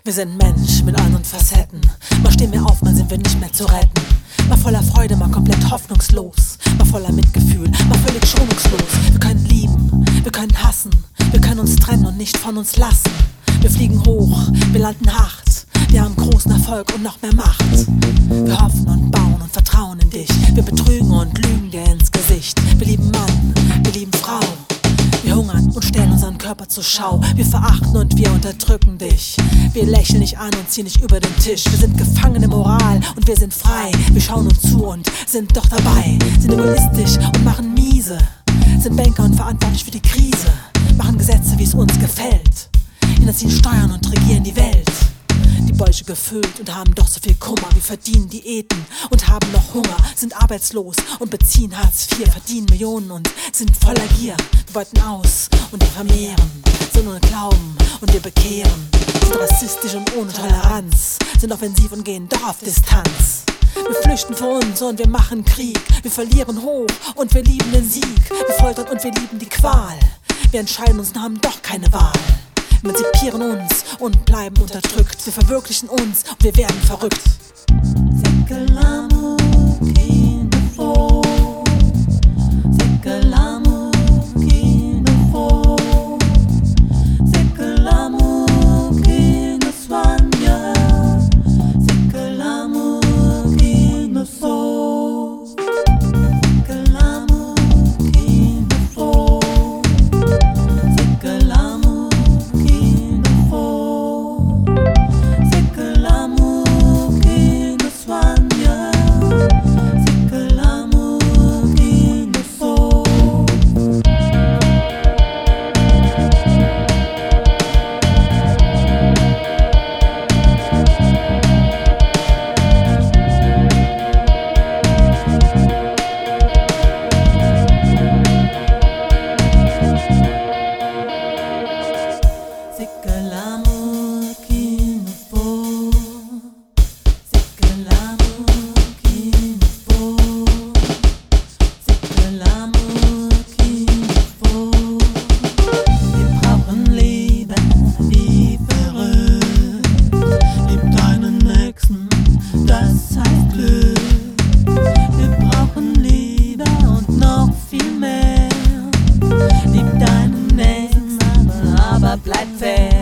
Wir sind Mensch mit anderen Facetten. Mal stehen wir auf, mal sind wir nicht mehr zu retten. Mal voller Freude, mal komplett hoffnungslos. Mal voller Mitgefühl, mal völlig schonungslos. Wir können lieben, wir können hassen. Wir können uns trennen und nicht von uns lassen. Wir fliegen hoch, wir landen hart. Wir haben großen Erfolg und noch mehr Macht. Wir hoffen und bauen und vertrauen in dich. Wir betrügen und lügen dir ins Gesicht. Wir lieben Mann, wir lieben Frau. Wir hungern und stellen unseren Körper zur Schau. Wir verachten und wir unterdrücken dich. Wir lächeln nicht an und ziehen nicht über den Tisch. Wir sind Gefangene Moral und wir sind frei. Wir schauen uns zu und sind doch dabei. Sind egoistisch und machen miese. Sind Banker und verantwortlich für die Krise. Machen Gesetze, wie es uns gefällt. Hinterziehen Steuern und regieren die Welt. Die Bäuche gefüllt und haben doch so viel Kummer. Wir verdienen Diäten und haben noch Hunger. Sind arbeitslos und beziehen Hartz IV. Verdienen Millionen und sind voller Gier. Wir beuten aus und wir vermehren. Sind ohne Glauben und wir bekehren. Sind rassistisch und ohne Toleranz. Sind offensiv und gehen doch auf Distanz. Wir flüchten vor uns und wir machen Krieg. Wir verlieren hoch und wir lieben den Sieg. Wir foltern und wir lieben die Qual. Wir entscheiden uns und haben doch keine Wahl. Emanzipieren uns und bleiben unterdrückt. Wir verwirklichen uns und wir werden verrückt. C'est que l'amour qu'il nous faut. C'est que l'amour qu'il nous faut. C'est que l'amour qui nous soigne. C'est que l'amour qu'il nous sauve. C'est que l'amour qu'il nous faut. C'est que l'amour bleib fair.